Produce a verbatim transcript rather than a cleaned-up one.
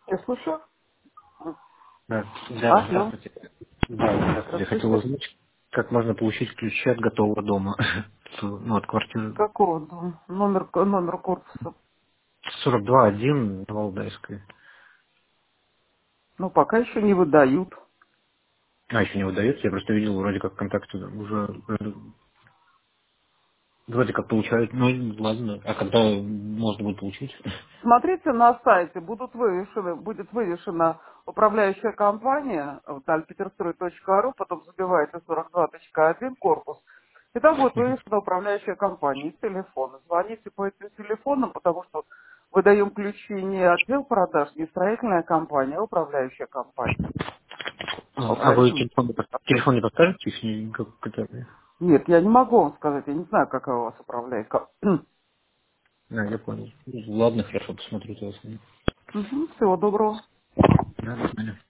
Я слушаю. Да, да, Алло. здравствуйте. Да, здравствуйте. Я хотел Здравствуйте. узнать, как можно получить ключи от готового дома. Ну, от квартиры Какого дома? Номер, номер корпуса. сорок два один на Валдайской. Ну, пока еще не выдают. А, еще не выдается. Я просто видел, вроде как контакты уже вроде вроде как получают. Ну, ладно. А когда можно будет получить? Смотрите на сайте, будут вывешены, будет вывешена управляющая компания, вот, альпетерстрой точка ру, потом забиваете сорок два точка один корпус, и там будет вывешена управляющая компания и телефон. Звоните по этим телефонам, потому что выдаем ключи не отдел продаж, не строительная компания, а управляющая компания. А а вы Управляющим телефон, не пос- телефон не подскажете, если как это... Нет, я не могу вам сказать, я не знаю, как я вас управляю. Как- А, я понял. Ну, ладно, хорошо, посмотрю тогда. Мгм, всего доброго. Да, до свидания.